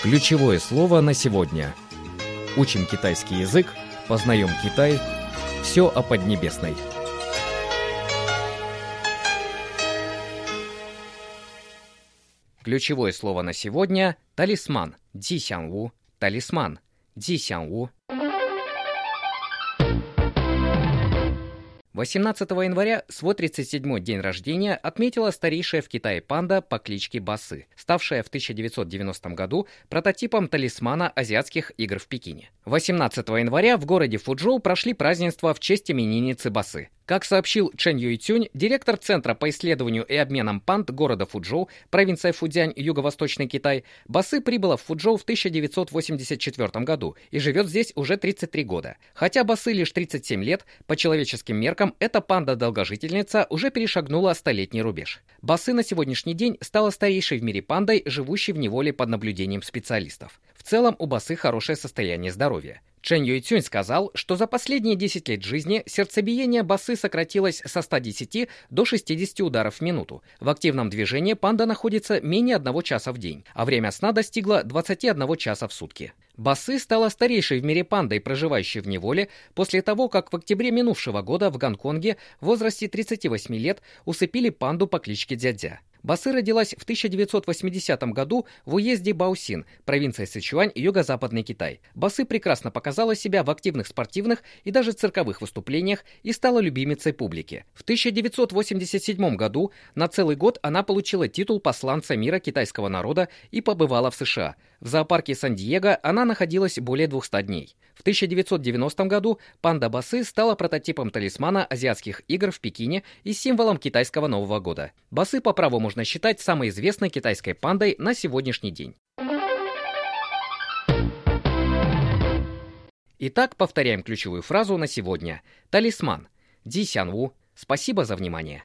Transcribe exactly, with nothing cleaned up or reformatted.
Ключевое слово на сегодня. Учим китайский язык, познаем Китай. Все о Поднебесной. Ключевое слово на сегодня – талисман. Дисянву – талисман. Дисянву. восемнадцатого января свой тридцать седьмой день рождения отметила старейшая в Китае панда по кличке Басы, ставшая в тысяча девятьсот девяностом году прототипом талисмана азиатских игр в Пекине. восемнадцатого января в городе Фучжоу прошли празднества в честь именинницы Басы. Как сообщил Чен Юйцюнь, директор Центра по исследованию и обменам панд города Фучжоу, провинция Фудзянь, юго-восточный Китай, Басы прибыла в Фучжоу в тысяча девятьсот восемьдесят четвёртом году и живет здесь уже тридцать три года. Хотя Басы лишь тридцать семь лет, по человеческим меркам эта панда-долгожительница уже перешагнула столетний рубеж. Басы на сегодняшний день стала старейшей в мире пандой, живущей в неволе под наблюдением специалистов. В целом у Басы хорошее состояние здоровья. Чен Юйцюнь сказал, что за последние десять лет жизни сердцебиение Басы сократилось со ста десяти до шестидесяти ударов в минуту. В активном движении панда находится менее одного часа в день, а время сна достигло двадцати одного часа в сутки. Басы стала старейшей в мире пандой, проживающей в неволе, после того, как в октябре минувшего года в Гонконге в возрасте тридцати восьми лет усыпили панду по кличке Дядя. Басы родилась в тысяча девятьсот восьмидесятом году в уезде Баосин, провинция Сычуань, юго-западный Китай. Басы прекрасно показала себя в активных спортивных и даже цирковых выступлениях и стала любимицей публики. В тысяча девятьсот восемьдесят седьмом году на целый год она получила титул посланца мира китайского народа и побывала в США. В зоопарке Сан-Диего она находилась более двухсот дней. В тысяча девятьсот девяностом году панда Басы стала прототипом талисмана азиатских игр в Пекине и символом китайского Нового года. Басы по праву можно считать самой известной китайской пандой на сегодняшний день. Итак, повторяем ключевую фразу на сегодня. Талисман. Дисянву. Спасибо за внимание.